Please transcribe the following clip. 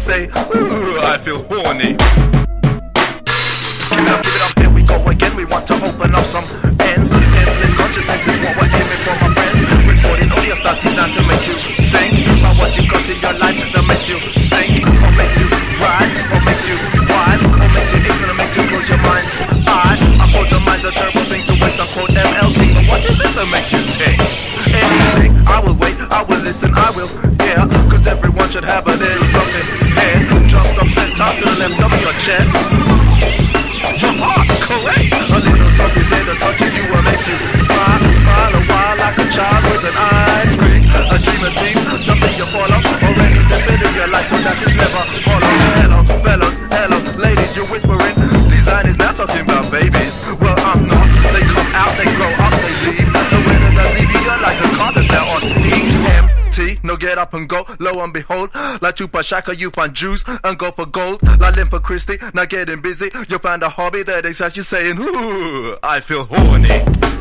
say, ooh, I feel horny. Give it up, here we go again. We want to open up some ends. Endless consciousness is what we're aiming for, my friends. Recording all your stuff designed to make you think about what you got in your life that makes you think, or makes you rise, or makes you wise, or makes you ignorant, makes you close your mind's eye. I quote the mind's a terrible thing to waste. I quote ML King, but what is it that makes you tick? Anything, I will wait, I will listen, I will hear, cause everyone should have a little something here. Just up center to the left of your chest. Your heart, correct. A little something there that touches you and makes you smile. Smile a while like a child with an ice cream. A dream, a team, something you follow. Already been in your life, so that is never follow. Hello, fellas, hello, ladies, you're whispering. Design is now talking about babies. Well, I'm not. They come out, they grow up, they leave. And when they're leaving, you're like a car that's now on EMT. No, get up and go, lo and behold. Like Tupac Shaka, you find juice and go for gold. Like Lympha Christie, now getting busy. You'll find a hobby that excites you saying, ooh, I feel horny.